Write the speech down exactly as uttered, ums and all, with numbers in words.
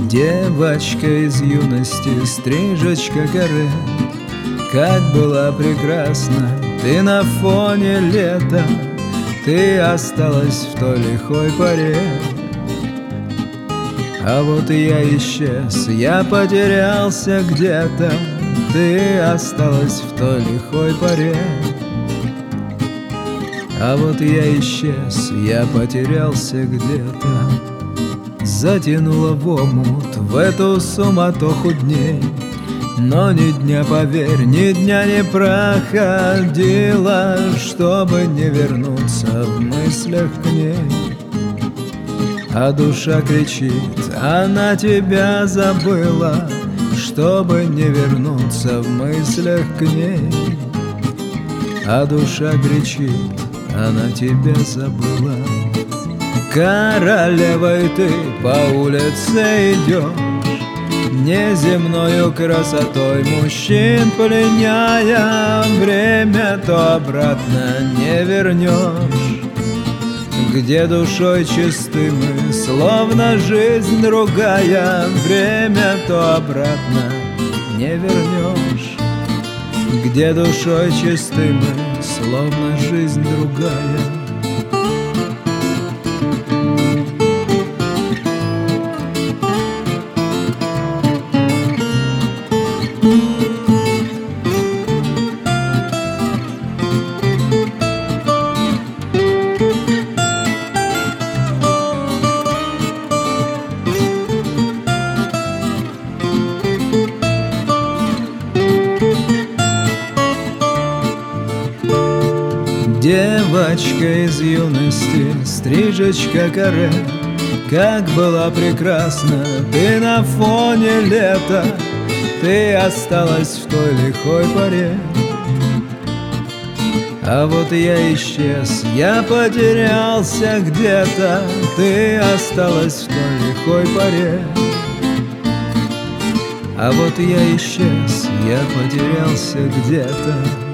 Девочка из юности, стрижечка каре, как была прекрасна ты на фоне лета. Ты осталась в той лихой поре. А вот и я исчез, я потерялся где-то. Ты осталась в той лихой поре. А вот и я исчез, я потерялся где-то. Затянула в омут в эту суматоху дней, но ни дня, поверь, ни дня не проходило, чтобы не вернуться в мыслях к ней. А душа кричит, она тебя забыла, чтобы не вернуться в мыслях к ней. А душа кричит, она тебя забыла. Королевой ты по улице идешь, неземною красотой мужчин пленяя. Время то обратно не вернешь, где душой чисты мы, словно жизнь другая. Время то обратно не вернешь, где душой чисты мы, словно жизнь другая. Девочка из юности, стрижечка каре, как была прекрасна ты на фоне лета. Ты осталась в той лихой поре. А вот я исчез, я потерялся где-то. Ты осталась в той лихой поре. А вот я исчез, я потерялся где-то.